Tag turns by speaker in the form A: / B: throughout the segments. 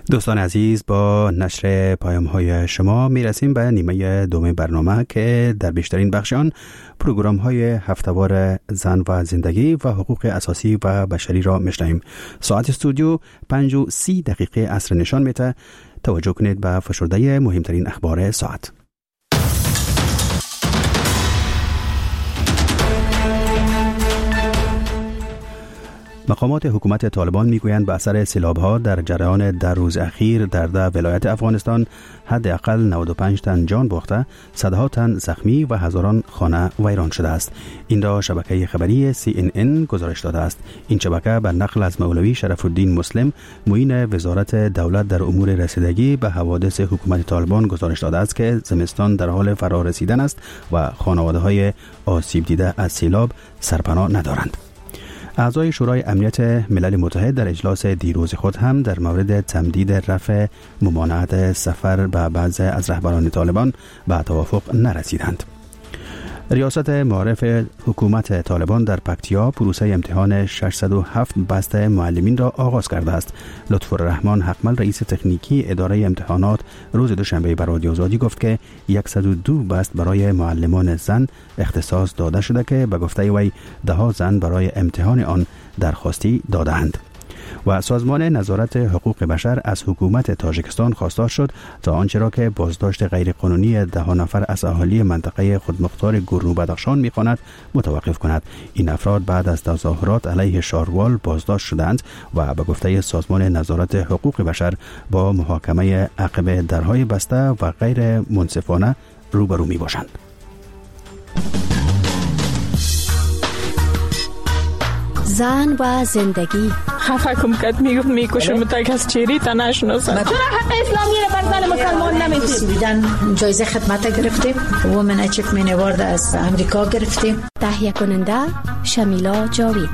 A: دوستان عزیز، با نشر پیام‌های شما میرسیم به نیمه دوم برنامه که در بیشترین بخش آن پروگرام‌های هفته‌وار زن و زندگی و حقوق اساسی و بشری را میشنویم. ساعت استودیو 5:30 عصر نشان میده. توجه کنید به فشرده مهمترین اخبار ساعت. مقامات حکومت طالبان میگویند به اثر سیلاب‌ها در جریان 10 روز اخیر در 10 ولایت افغانستان حداقل 95 تن جان باخته، صدها تن زخمی و هزاران خانه ویران شده است. این را شبکه خبری CNN گزارش داده است. این شبکه بر نقل از مولوی شرف الدین مسلم، معین وزارت دولت در امور رسیدگی به حوادث حکومت طالبان گزارش داده است که زمستان در حال فرا رسیدن است و خانواده‌های آسیب دیده از سیلاب سرپناه ندارند. اعضای شورای امنیت ملل متحد در اجلاس دیروز خود هم در مورد تمدید رفع ممانعت سفر به بعضی از رهبران طالبان به توافق نرسیدند. ریاست معارف حکومت طالبان در پکتیا پروسه امتحان 607 بسته معلمین را آغاز کرده است. لطفالرحمن حقمل رئیس تکنیکی اداره امتحانات روز دوشنبه به رادیو آزادی گفت که 102 بست برای معلمان زن اختصاص داده شده که به گفته وی 10 زن برای امتحان آن درخواستی داده‌اند. و سازمان نظارت حقوق بشر از حکومت تاجیکستان خواستار شد تا آنچه را که بازداشت غیرقانونی 10 نفر از اهالی منطقه خودمختار گورنو بدخشان می‌خواند متوقف کند. این افراد بعد از تظاهرات علیه شاروال بازداشت شدند و به گفته سازمان نظارت حقوق بشر با محاکمه عقب درهای بسته و غیر منصفانه روبرو می‌باشند.
B: زن و زندگی.
C: خفه کم کد میکشم تا از چیری تا نشناسم.
D: چرا حق اسلامی را بر زن مسلمان نمیدید؟
E: بیدن جایزه خدمت گرفتیم. وومن اچیومنت اوارد از امریکا گرفتیم.
B: تهیه کننده شمیلا جاوید.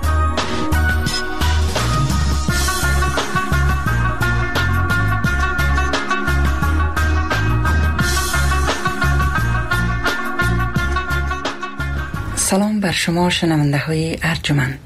F: سلام بر شما شنونده های ارجمند.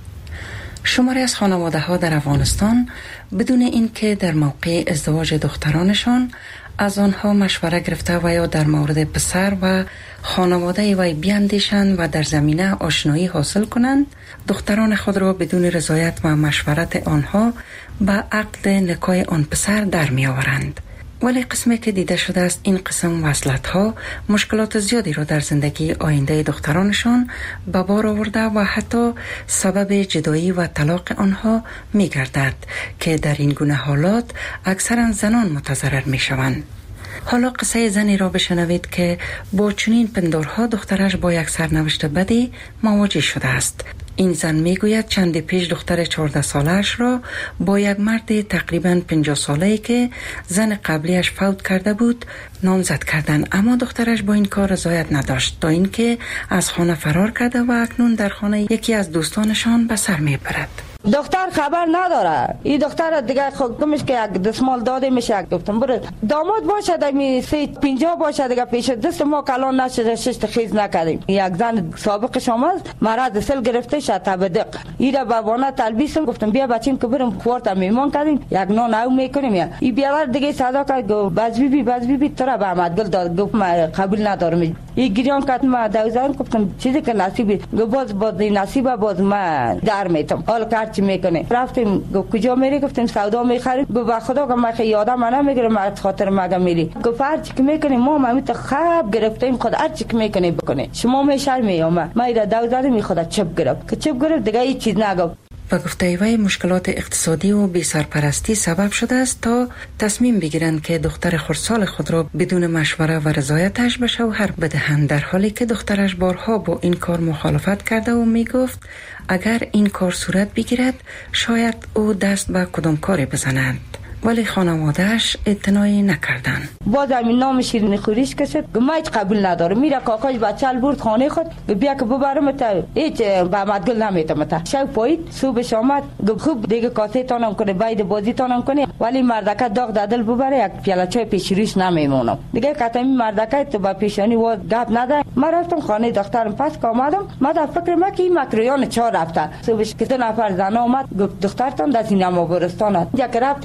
F: شماری از خانواده ها در افغانستان بدون اینکه در موقع ازدواج دخترانشان از آنها مشوره گرفته و یا در مورد پسر و خانواده وی بیاندیشند و در زمینه آشنایی حاصل کنند، دختران خود را بدون رضایت و مشورت آنها به عقد نکاح آن پسر در می آورند. ولی قسمی که دیده شده است این قسم وصلت ها مشکلات زیادی را در زندگی آینده دخترانشان به بار آورده و حتی سبب جدایی و طلاق آنها می گردد که در این گونه حالات اکثرا زنان متضرر می شوند. حالا قصه زنی را بشنوید که با چنین پندارها دخترش با یک سرنوشت بدی مواجه شده است. این زن میگوید چند پیش دختر 14 سالش را با یک مرد تقریباً 50 ساله‌ای که زن قبلیش فوت کرده بود نامزد کردند، اما دخترش با این کار رضایت نداشت تا اینکه از خانه فرار کرده و اکنون در خانه یکی از دوستانشان به سر میبرد.
D: دختر خبر نداره. این دختر دیگه خودمش که یک دستمال داده میشه. گفتم برو داماد باشه دمی 50 باشه دیگه پیش دست ما کلان نشه شش خیز نکردیم. یک زن سابقش آمد مرض سل گرفته شد تبدق. اینا بابانا تلبیسم گفتم بیا بچیم که بریم خورت میمون کردیم یک نان او میکنیم. این بیاور دیگه صدا کرد باز بی تو را به احمد گل داد. گفت ما قبول ندارم. این گریان کرد ما دوزان گفتم چیزی که نصیبی باز نصیبه باز ما در میتم حال چی میکنه. رفتیم گفت کجا میری؟ گفتیم سودا میخرید. گفت با خدا که من یادم نمیگیرم از خاطر مگه میری؟ گفت هر چی که میکنی ما تو خواب گرفتیم خود هر چی که میکنی بکنه شما میشرمی ما ایرا دوزاری می خدا چپ گرفت که چپ گرفت دیگه هیچ چیز نگفت.
F: و گفته وی مشکلات اقتصادی و بی سرپرستی سبب شده است تا تصمیم بگیرند که دختر خردسال خود را بدون مشوره و رضایتش به شوهر بدهند، در حالی که دخترش بارها با این کار مخالفت کرده و می گفت اگر این کار صورت بگیرد شاید او دست به کدام کاری بزند. ولی خانواده‌اش اعتنایی نکردن.
D: باز همین نام شیرینی خوریش کشید ما هیچ قبول نداره. میره کاکاش بچه‌ل برد خانه خود بیا که ببرم تا هیچ به مدگل نمیتم تا شب پایید صبحش آمد گفت خوب دیگه کاسه تانم کنه باید بازی تانم کنه ولی مردکه داغ دادل ببره یک پیاله چای پیش روش نمیمونم دیگه کتمی مردکه تو با پیشانی و گپ نده. ما رفتم خانه دخترم پس که آمدم ما در فکر ما که این مکریان چهار رفته صبحش که 2 نفر زن آمد گفت دخترتون در سینما برستان است. یک رفتیم می دختر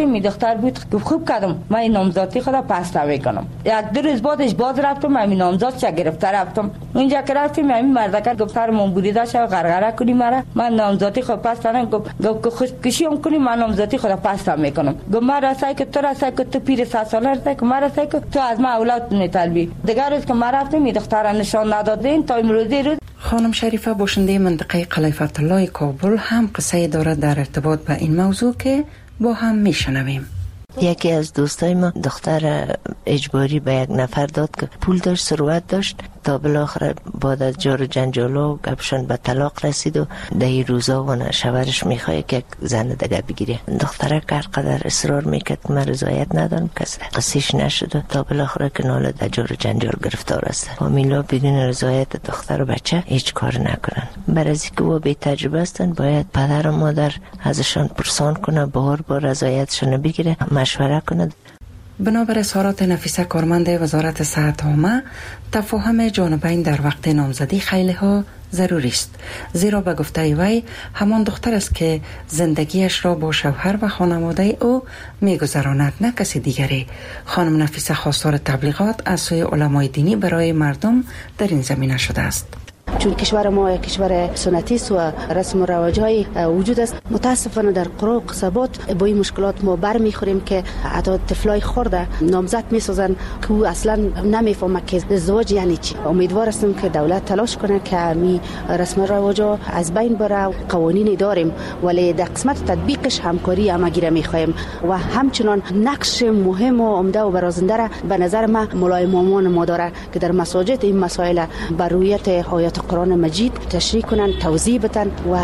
D: دختر بود. خوب کردم من این نامزدی خدا پس میکنم. یک دو روز بعدش باز رفتم من نامزد چه گرفته رفتم اونجا که رفتیم همین مردکر گفتار من بریده شو غرغره کنی مرا من نامزدی خود پس نم گفت خودکشی هم کنی من نامزدی خدا پس میکنم. گفت من راسته که تو راسته که تو پیر 100 ساله راسته که من راسته که تو از من اولاد نطلبی. دیگر روز که من رفتم این دختر نشان ندادین تا امروزی روز.
F: خانم شریفه باشنده منطقه قلعه فتح الله کابل هم قصه دارد در ارتباط به این موضوع که با هم میشنویم.
G: یکی از دوستای ما دختر اجباری به یک نفر داد که پول داشت، ثروت داشت، تا بالاخره بعد از جار و جنجال و گپشان به طلاق رسید و در این روزا و شوهرش میخواد که یک زن دیگه بگیره. دختره هر قدر اصرار میکرد که من رضایت ندارم کسی قصیش نشد و تا بالاخره که ناله در جار و جنجال گرفتار است. فامیلا بدون رضایت دختر و بچه هیچ کار نکنن. برای اینکه و بی تجربه هستن باید پدر و مادر ازشان پرسان کنه، بار رضایتشون بگیره، مشوره کنه.
F: بنابر اظهارات نفیسه کارمند وزارت صحت عامه، تفاهم جانبین در وقت نامزدی خیلی ها ضروری است، زیرا به گفته وی همان دختر است که زندگیش را با شوهر و خانواده او میگذراند، نه کسی دیگری. خانم نفیسه خواستار تبلیغات از سوی علمای دینی برای مردم در این زمینه شده است.
H: چون کشور ما یک کشور سنتی است و رسم و رواج‌های وجود است، متاسفانه در قرى و قصبات با این مشکلات ما برمیخوریم که حتی طفلای خرده نامزد میسازن که او اصلا نمیفهمه که ازدواج یعنی چی. امیدوار هستم که دولت تلاش کنه که می رسم و رواج‌ها از بین بره. قوانینی داریم ولی در قسمت تطبیقش همکاری همگیره میخوایم و همچنان نقش مهم و عمده و برازنده را به نظر من مولای مامان ما داره که در مساجد این مسائل بر رویت آیات قرآن مجید تشریح کنن، توضیح بدن و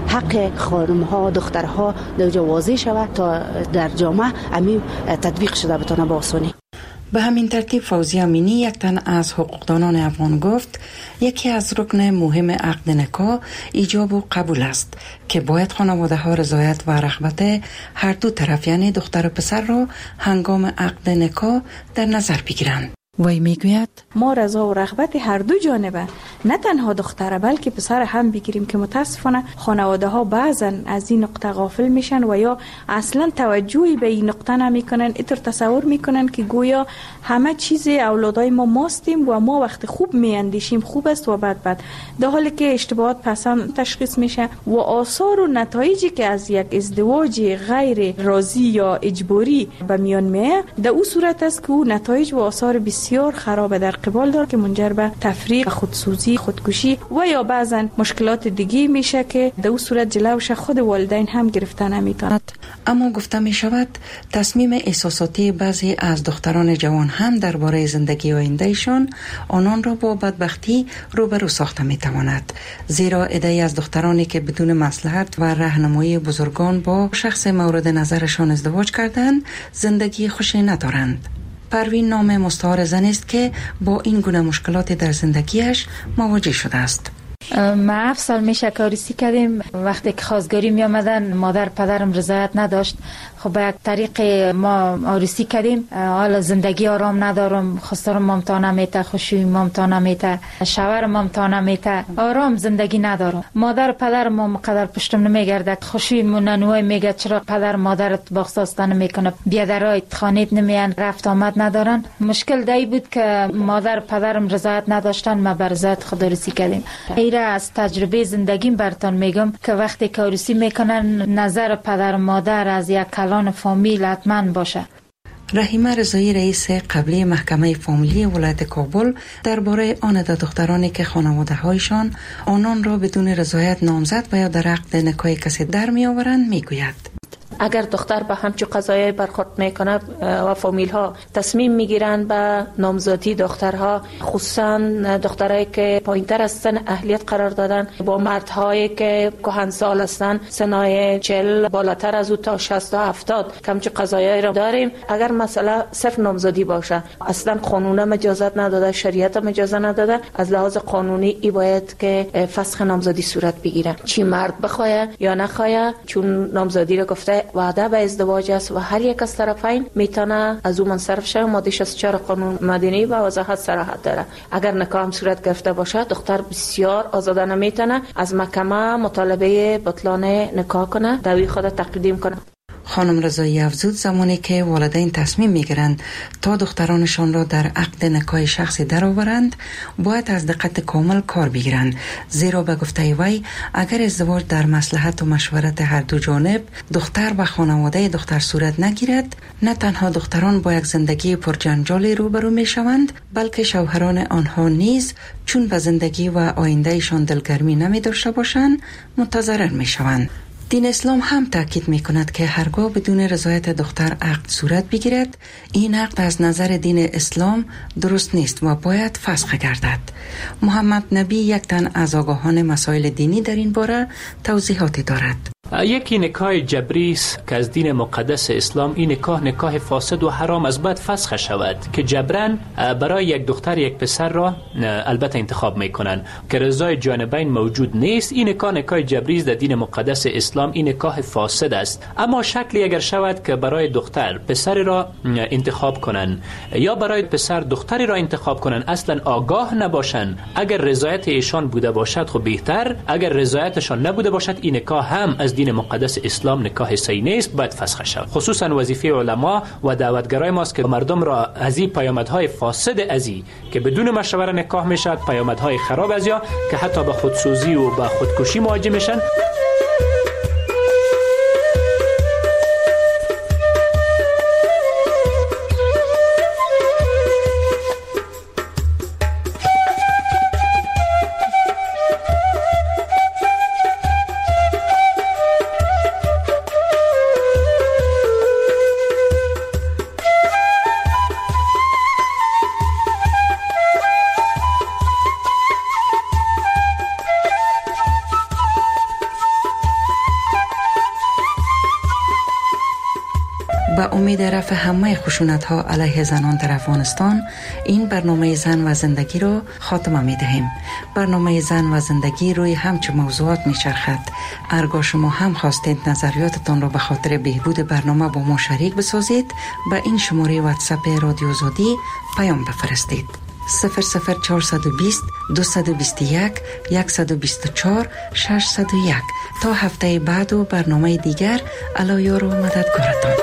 H: حق خانم‌ها دخترها در واضح شود تا در جامعه همین تطبیق شده بتونه با آسانی.
F: به همین ترتیب فوزی امینی، یک تن از حقوقدانان افغان، گفت یکی از رکن مهم عقد نکاح ایجاب و قبول است که باید خانواده ها رضایت و رغبت هر دو طرف یعنی دختر و پسر را هنگام عقد نکاح در نظر بگیرند. وی میگوید
I: ما رضا و رغبت هر دو جانبه، نه تنها دختره بلکه پسر هم بگیریم که متاسفانه خانواده ها بعضا از این نقطه غافل میشن و یا اصلا توجهی به این نقطه نمیکنن. اینطور تصور میکنن که گویا همه چیز اولادای ما ماستیم و ما وقت خوب میاندیشیم خوب است و بد، در حالی که اشتباهات پسند تشخیص میشه و آثار و نتایجی که از یک ازدواج غیر راضی یا اجباری به میان میاد در اون صورت است که اون نتایج و آثار بسیار خراب در قبال داره که منجر به تفریق، خودسوزی، خودکشی و یا بعضا مشکلات دیگه میشه که در اون صورت جلوش خود والدین هم گرفته نمیتوند.
F: اما گفته می شود تصمیم احساساتی بعضی از دختران جوان هم درباره زندگی آیندهشان آنان را با بدبختی روبرو ساخته می تواند، زیرا عده‌ای از دخترانی که بدون مصلحت و راهنمایی بزرگان با شخص مورد نظرشان ازدواج کردند زندگی خوشی ندارند. پروین نام مستعار زن است که با این گونه مشکلات در زندگیش مواجه شده است.
E: ما 7 سال میشه که عروسی کردیم. وقتی که خواستگاری می آمدن مادر پدرم رضایت نداشت. خب به یک طریق ما عروسی کردیم. حالا زندگی آرام ندارم، خواستارم مامتا نمیته، خوشی مامتا نمیته، شوهرم مامتا نمیته، آرام زندگی ندارم. مادر پدرم ما مقدر پشتم نمیگرده، خوشی ننوای میگه چرا پدر مادرت باخساسته نمیکنه، بیادرای خانیت نمیان، رفت آمد ندارن. مشکل دایی بود که مادر پدرم رضایت نداشتن، ما بر رضایت خود عروسی کردیم. از تجربه زندگیم براتون میگم که وقتی که عروسی میکنن نظر پدر مادر از یک کلان فامیل حتما باشه.
F: رحیمه رضایی رئیس قبلی محکمه فامیلی ولایت کابل درباره آن دخترانی که خانواده هایشان آنان را بدون رضایت نامزد و یا در عقد نکاح کسی در می آورند میگوید
J: اگر دختر به همچون قضایای برخورد میکنه و فامیل ها تصمیم میگیرن به نامزدی دخترها، خصوصا دخترایی که پایینتر از سن اهلیت قرار دادن با مردهایی که کهنسال هستن، سنای 40 بالاتر از او تا 60 تا 70 که همچون قضایایی را داریم. اگر مسئله صرف نامزدی باشه، اصلا قانون اجازت نداده، شریعت اجازه نداده، از لحاظ قانونی ای باید که فسخ نامزدی صورت بگیره، چی مرد بخواه یا نخواه، چون نامزدی را گفته وعده به ازدواج است و هر یک از طرفین میتونه از او منصرف شه. ماده 64 قانون مدنی و وضاحت صراحت داره. اگر نکاح هم صورت گرفته باشه، دختر بسیار آزادانه میتونه از محکمه مطالبه بطلان نکاح کنه، دعوی خود تقدیم کنه.
F: خانم رضایی افزود زمانی که والدین تصمیم میگیرند تا دخترانشان را در عقد نکاح شخصی درآورند باید از دقت کامل کار بگیرند، زیرا به گفته وی اگر ازدواج در مصلحت و مشورت هر دو جانب دختر و خانواده دختر صورت نگیرد، نه تنها دختران با یک زندگی پرجنجال روبرو میشوند بلکه شوهران آنها نیز چون به زندگی و آیندهشان دلگرمی نمی داشته باشند متضرر می شوند. دین اسلام هم تاکید می کند که هرگاه بدون رضایت دختر عقد صورت بگیرد این عقد از نظر دین اسلام درست نیست و باید فسخ گردد. محمد نبی یک تن از آگاهان مسائل دینی در این باره توضیحاتی دارد.
K: یکی نکاح جبری است که از دین مقدس اسلام این نکاح فاسد و حرام از باید فسخ شود که جبران برای یک دختر یک پسر را البته انتخاب میکنن که رضای جانبین موجود نیست. این نکاح جبری است در دین مقدس اسلام، این نکاح فاسد است. اما شکلی اگر شود که برای دختر پسر را انتخاب کنن یا برای پسر دختری را انتخاب کنن اصلا آگاه نباشن، اگر رضایت ایشان بوده باشد خب بهتر، اگر رضایتشان نبوده باشد این نکاح هم از دین مقدس اسلام نکاح صحیح نیست، باید فسخ شود. خصوصا وظیفه علما و دعوتگرای ماست که مردم را از این پیامدهای فاسد ازی که بدون مشوره نکاح میشد، پیامدهای خراب از یا که حتی به خودسوزی و به خودکشی مواجه میشن.
F: با امید رفع همه خشونت ها علیه زنان در افغانستان این برنامه زن و زندگی را خاتمه می دهیم. برنامه زن و زندگی روی همچه موضوعات می چرخد. ارگاه شما هم خواستید نظریاتتان را به خاطر بهبود برنامه با ما شریک بسازید، به این شماره واتساپ رادیو آزادی پیام بفرستید. 00420 221 124 601. تا هفته بعد و برنامه دیگر، الله یار و مددگارتان.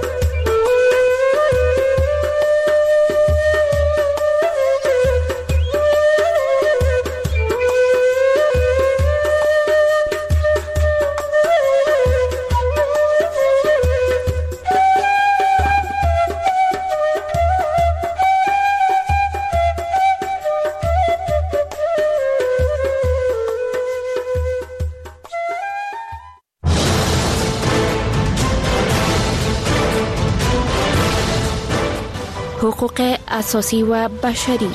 B: حقوق اساسی و بشری.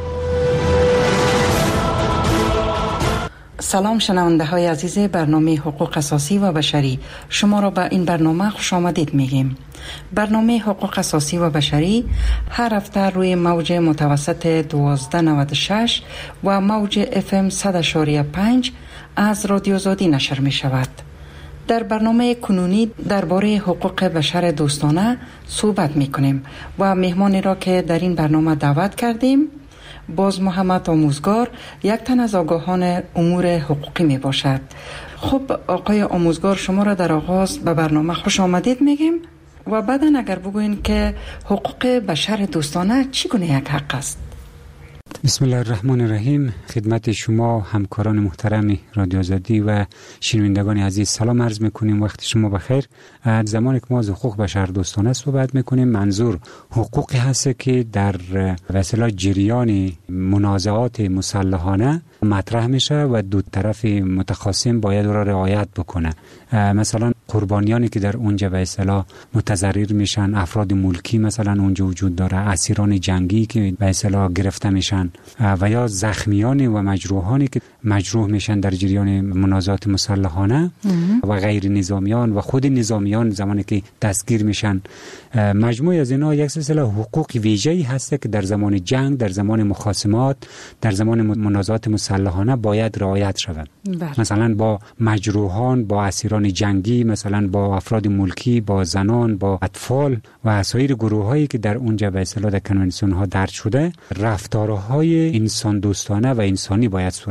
F: سلام شنونده های عزیز برنامه حقوق اساسی و بشری، شما را به این برنامه خوش آمدید میگیم. برنامه حقوق اساسی و بشری هر هفته روی موج متوسط 1296 و موج FM 100.5 از رادیو آزادی نشر می شود. در برنامه کنونی درباره حقوق بشر دوستانه صحبت می کنیم و مهمانی را که در این برنامه دعوت کردیم باز محمد آموزگار، یک تن از آگاهان امور حقوقی می باشد. خب آقای آموزگار، شما را در آغاز به برنامه خوش آمدید میگیم و بعدا اگر بگوین که حقوق بشر دوستانه چگونه یک حق است؟
L: بسم الله الرحمن الرحیم. خدمت شما همکاران محترم رادیو آزادی و شنوندگان عزیز سلام عرض میکنیم. وقت شما بخیر. زمانی که ما از حقوق بشر دوستانه صحبت میکنیم، منظور حقوقی هست که در وسیله جریان منازعات مسلحانه مطرح میشه و دو طرف متخاصم باید را رعایت بکنه. مثلا قربانیانی که در اونجا به اصطلاح متضرر میشن، افراد ملکی مثلا اونجا وجود داره، اسیران جنگی که به اصطلاح گرفته میشن و یا زخمیان و مجروحانی که مجروح میشن در جریان منازعات مسلحانه و غیر نظامیان و خود نظامیان زمانی که دستگیر میشن. مجموعه از اینا یک سلسله حقوق ویژه‌ای هست که در زمان جنگ، در زمان مخاصمات، در زمان منازعات مسلحانه باید رعایت شود. مثلا با مجروحان، با اسیران جنگی، مثلا با افراد ملکی، با زنان، با اطفال و سایر گروه‌هایی که در اونجا به اصطلاح در کنوانسیون ها درج شده، رفتارهای انسان دوستانه و انسانی باید صورت بگیرد.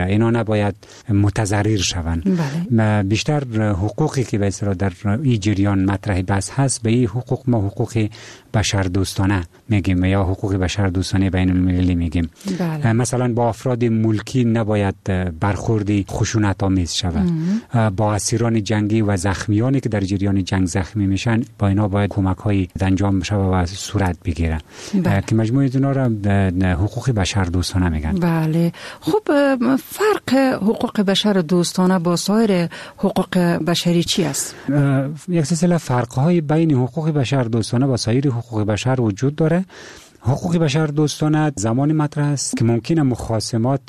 L: بگیره، اینا نباید متضرر شوند. بیشتر حقوقی که به اصطلاح در این جریان مطرح بحث هست به این حقوق ما حقوق بشر دوستانه میگیم یا حقوق بشر دوستانه بین المللی میگیم. مثلا با افراد ملکی نباید برخوردی خشونت آمیز شود. با اسیران جنگی و زخمیانی که در جریان جنگ زخمی میشن با اینا باید کمک های انجام بشه و صورت بگیره که مجموعه اینا را حقوق بشر دوستانه میگن.
F: بله. خب فرق حقوق بشر دوستانه با سایر حقوق بشری چی است؟
L: یک سلسله فرق های بین حقوق بشر دوستانه و سایر حقوق بشر وجود داره. حقوق بشر دوستانه زمانی مطرح است که ممکنه مخاصمات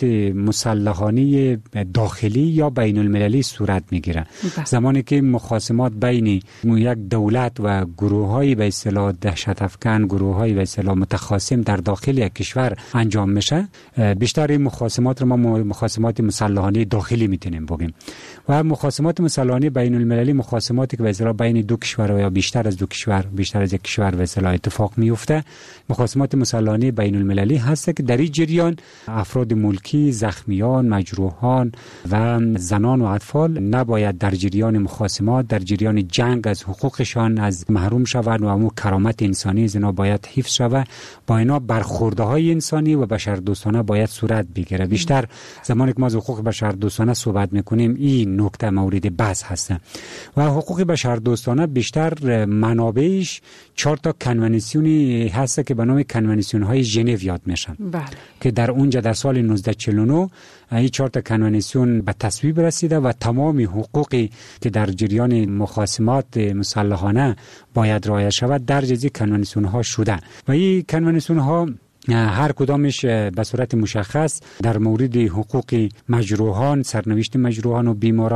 L: مسلحانه داخلی یا بین المللی صورت میگیره. زمانی که مخاصمات بین یک دولت و گروه‌های به اصطلاح دهشت افکن، گروه‌های به اصطلاح متخاصم در داخل یک کشور انجام میشه، بیشتر این مخاصمات رو ما مخاصمات مسلحانه داخلی میتونیم بگیم. و مخاصمات مسلحانه بین المللی مخاصماتی که به اصطلاح بین دو کشور یا بیشتر از دو کشور، بیشتر از یک کشور به اصطلاح اتفاق میفته. مخاصمات مسلحانه بین المللی هست که در این جریان افراد ملکی، زخمیان، مجروحان و زنان و اطفال نباید در جریان مخاصمات، در جریان جنگ از حقوقشان از محروم شوند و امو کرامت انسانی از اینا باید حفظ شود. با اینا برخوردهای انسانی و بشردوستانه باید صورت بگیره. بیشتر زمانی که ما از حقوق بشردوستانه صحبت میکنیم این نکته مورد بحث هست. و حقوق بشردوستانه بیشتر منابعش 4 تا کنوانسیونی هست که به نام کنوانسیون های ژنو یاد میشن. که در اونجا در سال 1949 این 4 تا کنوانسیون به تصویب رسیده و تمام حقوقی که در جریان مخاصمات مسلحانه باید رعایت شود در جزی کنوانسیون ها شده. و این کنوانسیون ها هر کدامش به صورت مشخص در مورد حقوق مجروحان، سرنوشت مجروحان و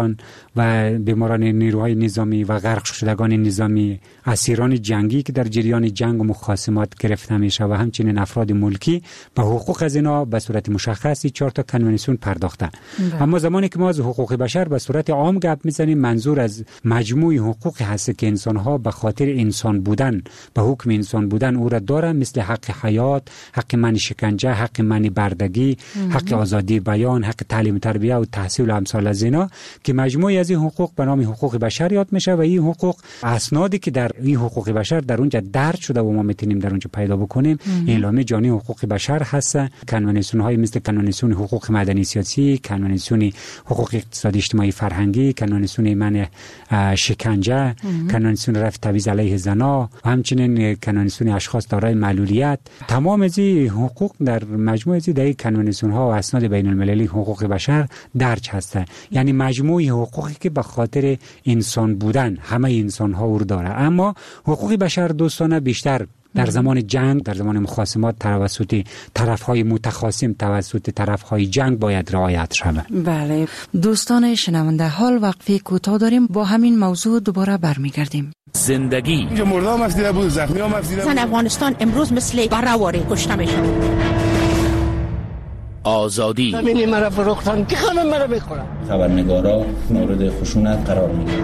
L: بیماران نیروهای نظامی و غرق شدگان نظامی، اسیران جنگی که در جریان جنگ و مخاصمات گرفته میشه و همچنین افراد ملکی به حقوق از اینا به صورت مشخصی 4 تا کنوانسیون پرداخته. اما زمانی که ما از حقوق بشر به صورت عام گپ میزنیم منظور از مجموعی حقوقی هست که انسان ها به خاطر انسان بودن، به حکم انسان بودن او را دارن، مثل حق حیات، حق منع شکنجه، حق منع بردگی، حق آزادی بیان، حق تعلیم تربیه و تحصیل و امثال از اینا که مجموعی از این حقوق به نام حقوق بشر یاد میشه. و این حقوق اسنادی که در این حقوق بشر در اونجا درج شده و ما میتونیم در اونجا پیدا بکنیم اعلامیه جهانی حقوق بشر هست. کنوانسیون های مثل کنوانسیون حقوق مدنی سیاسی، کنوانسیون حقوق اقتصادی اجتماعی فرهنگی، کنوانسیون منع شکنجه، کنوانسیون رفع تبعیض علیه زنان و همچنین کنوانسیون اشخاص دارای معلولیت. تمام از حقوق در مجموعه در کنوانسیون ها و اسناد بین المللی حقوق بشر درج هسته. یعنی مجموعه حقوقی که به خاطر انسان بودن همه انسان ها رو داره. اما حقوق بشر دوستانه بیشتر در زمان جنگ، در زمان مخاصمات توسط طرف‌های متخاصم، توسط طرف‌های جنگ باید رعایت شود.
F: بله دوستان شنونده، حال وقفه کوتاه داریم، با همین موضوع دوباره برمیگردیم.
M: زندگی
N: اینجا مردم افزیده بود، زخمی هم افزیده بود.
O: زن افغانستان امروز مثل بره‌واره کشته میشه.
M: آزادی
P: همین مرا فروختن که خانم مرا بخورن.
Q: خبرنگارا مورد خشونت قرار میگیرن.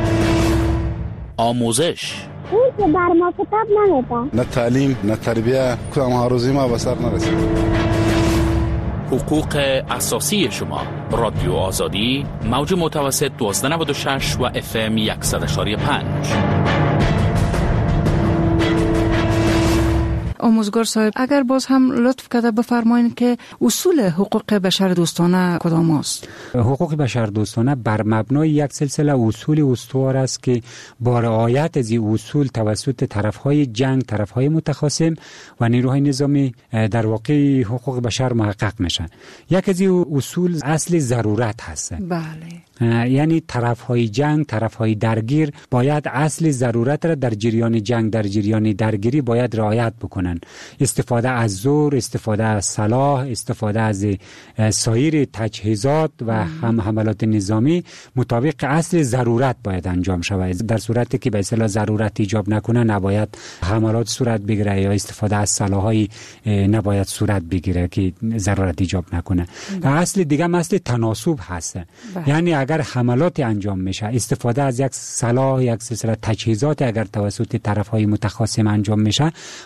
M: آموزش
R: اون که بر ما کتاب نمیدن،
N: نه تعلیم نه تربیه، کدام هاروزی ما به سر نرسید.
M: حقوق اساسی شما. رادیو آزادی، موج متوسط 1296 و FM 100.5.
F: آموزگار صاحب، اگر باز هم لطف کرده بفرمایید که اصول حقوق بشر دوستانه کدام است؟
L: حقوق بشر دوستانه بر مبنای یک سلسله اصول استوار است که با رعایت از این اصول توسط طرفهای جنگ، طرفهای متخاصم و نیروهای نظامی در واقع حقوق بشر محقق میشن. یک از این اصول اصل ضرورت هست.
F: بله.
L: یعنی طرفهای جنگ، طرفهای درگیر باید اصل ضرورت را در جریان جنگ، در جریان درگیری باید رعایت بکنن. استفاده از زور، استفاده از سلاح، استفاده از سایر تجهیزات و هم حملات نظامی مطابق اصل ضرورت باید انجام شود. در صورتی که به اصطلاح ضرورت ایجاب نکنه نباید حملات صورت بگیره یا استفاده از سلاح‌های نباید صورت بگیره که ضرورت ایجاب نکنه. اصل دیگه اصل تناسب هست. یعنی اگر حملات انجام میشه، استفاده از یک سلاح، یک سلسله تجهیزات اگر توسط طرف‌های متخاصم انجام میشه، باید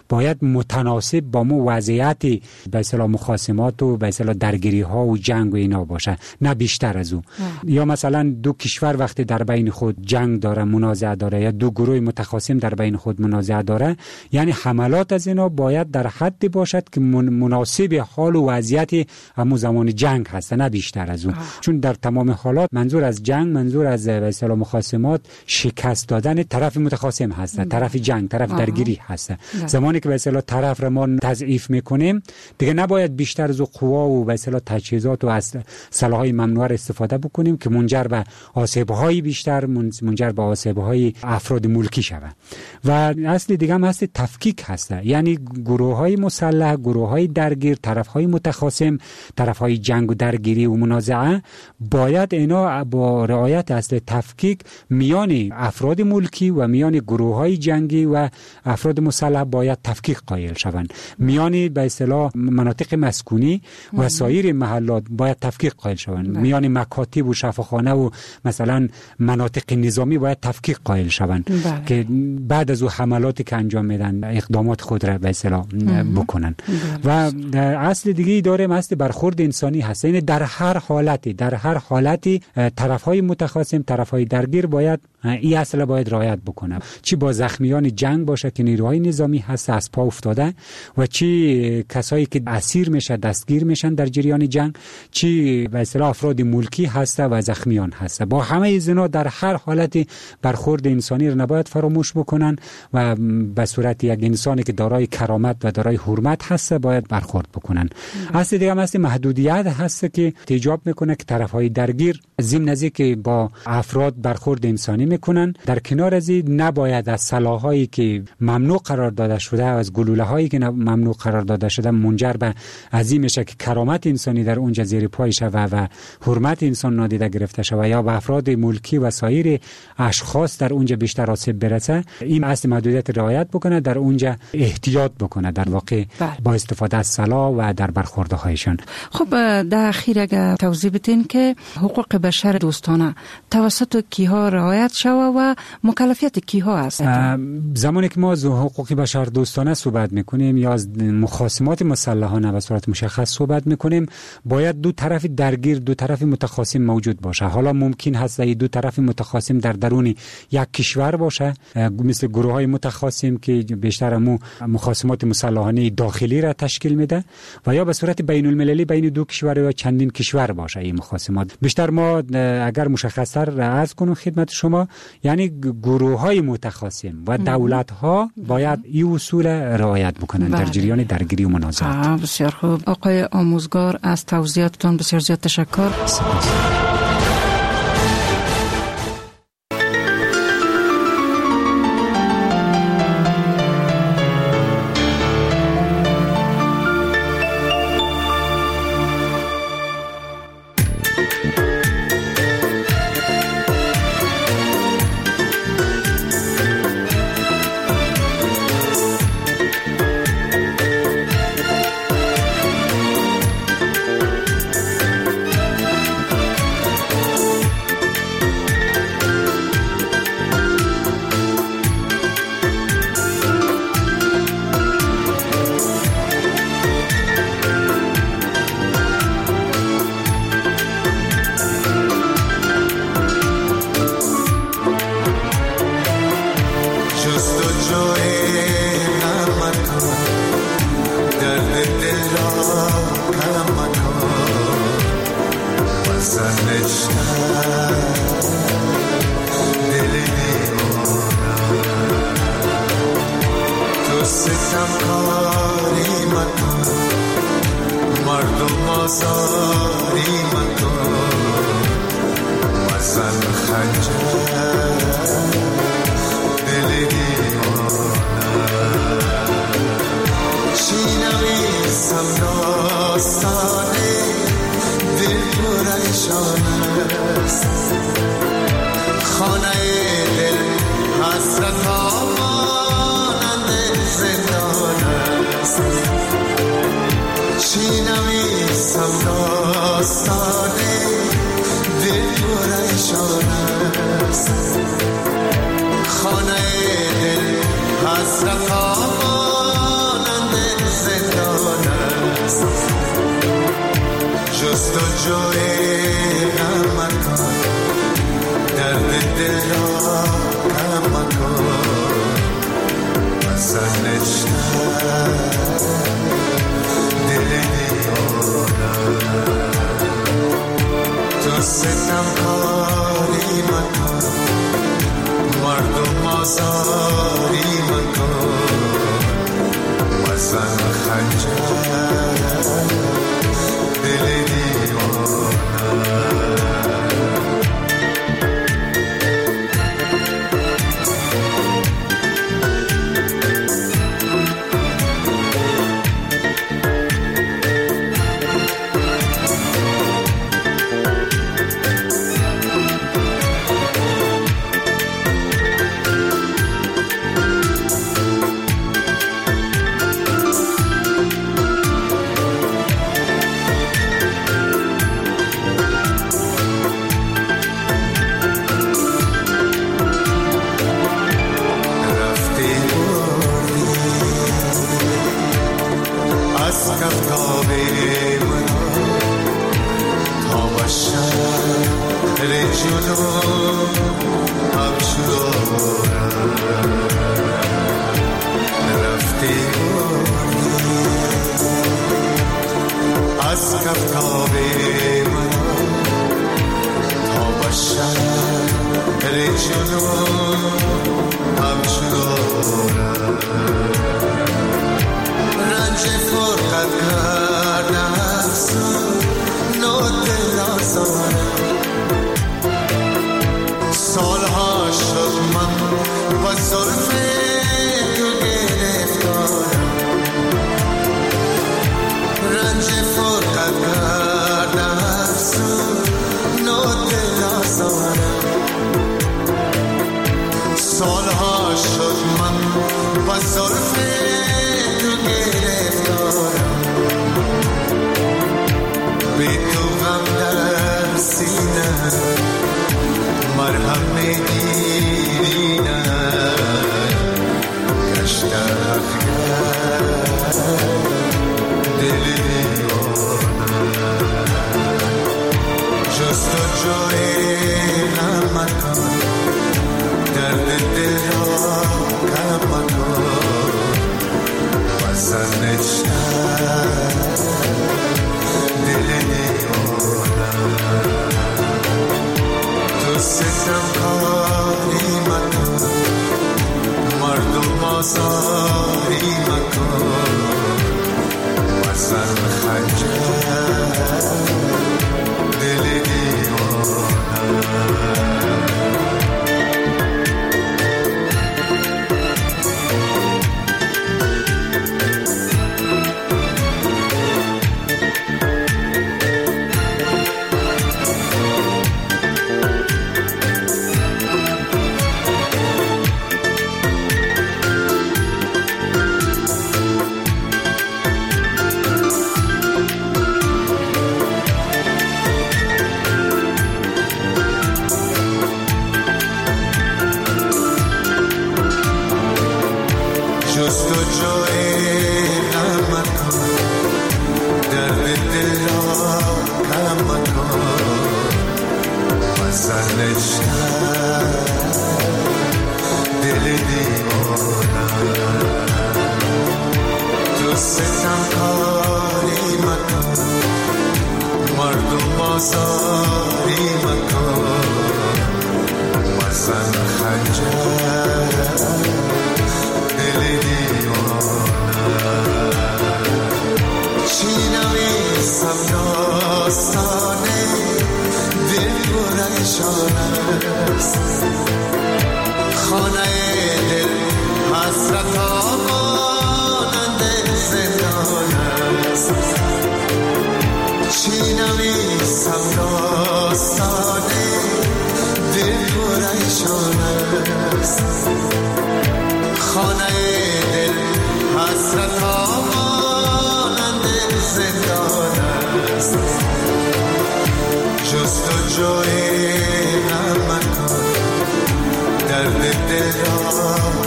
L: متناسب با مو وضعیت به اصطلاح مخاصمات و به اصطلاح درگیری ها و جنگ و اینا باشه، نه بیشتر از او. یا مثلا دو کشور وقتی در بین خود جنگ داره، منازعه داره، یا دو گروه متخاصم در بین خود منازعه داره، یعنی حملات از اینا باید در حدی باشد که مناسب حال و وضعیت همون زمان جنگ هست، نه بیشتر از اون. چون در تمام حالات منظور از جنگ، منظور از به اصطلاح مخاصمات شکست دادن طرف متخاصم هست، طرف جنگ، طرف درگیری هست. زمانی که به اصطلاح طرف را ما تضعیف میکنیم دیگه نباید بیشتر از قوا و به اصطلاح تجهیزات و سلاح‌های ممنوعه استفاده بکنیم که منجر به آسیب‌های بیشتر، منجر به آسیب‌های افراد ملکی شود. و اصل دیگه هم هست تفکیک هست، یعنی گروه‌های مسلح، گروه‌های درگیر، طرف‌های متخاصم، طرف‌های جنگ و درگیری و منازعه باید اینا با رعایت اصل تفکیک میان افراد ملکی و میان گروه‌های جنگی و افراد مسلح باید تفکیک قائل شوند. میان به اصطلاح مناطق مسکونی و سایر محلات باید تفکیک قائل شوند. میان مکاتب و شفاخانه و مثلا مناطق نظامی باید تفکیک قائل شوند که بعد از او حملاتی که انجام میدن اقدامات خود را به اصطلاح بکنن. و اصل دیگه داریم اصل برخورد انسانی هست، یعنی در هر حالتی طرف‌های متخاصم، طرف‌های درگیر باید این اصل باید رعایت بکنه، چی با زخمیان جنگ باشه که نیروهای نظامی هست از پا افتاده، و چی کسایی که اسیر میشه دستگیر میشن در جریان جنگ، چی به اصطلاح افراد ملکی هست و زخمیان هست. با همه اینا در هر حالتی برخورد انسانی رو نباید فراموش بکنن و به صورت یک انسانی که دارای کرامت و دارای حرمت هست باید برخورد بکنن. اصل دیگه هم اصل محدودیت هست که ایجاب میکنه که طرفهای درگیر ضمن از که با افراد برخورد انسانی میکنن، در کنار از این نباید از سلاحایی که ممنوع قرار داده شده، از گلوله هایی که ممنوع قرار داده شده منجر به عظیم میشه که کرامت انسانی در اونجا زیر پای شوه و حرمت انسان نادیده گرفته شوه یا به افراد ملکی و سایر اشخاص در اونجا بیشتر آسیب برسه. این اصل محدودیت رعایت بکنه، در اونجا احتیاط بکنه در واقع با استفاده از سلاح و در برخوردهایشان.
F: خب در اخیر اگر توضیح بدین که حقوق بشر دوستانه توسط کیها رعایت شوه و مکلفیت کیها است؟
L: زمانی که ما از حقوق بشر دوستانه صحبت میکنیم یا از مخاصمات مسلحانه به صورت مشخص صحبت میکنیم، باید دو طرف درگیر، دو طرف متخاصم موجود باشه. حالا ممکن هست دو طرف متخاصم در درون یک کشور باشه، مثل گروه های متخاصم که بیشتر مخاصمات مسلحانه داخلی را تشکیل میده، و یا به صورت بین المللی بین دو کشور یا چندین کشور باشه. این مخاصمات بیشتر ما اگر مشخص‌تر عرض کنم خدمت شما، یعنی گروه های متخاصم و دولت ها باید این اصول رعایت بکنن در جریان درگیری و منازعات.
F: بسیار خوب آقای آموزگار، از توضیحاتتون بسیار زیاد تشکر.
S: خانه دل حسرت مانند جستجوی غم مکن، درد دل را کم مکن، مثل نشتر دل دیوانه. تو ستم کاری مکن، مردم آزاری مکن، مثل خنجر دل دیوانه.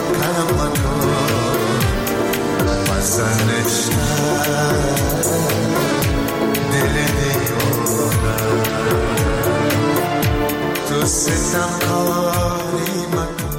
S: Sen ستم کاری مکن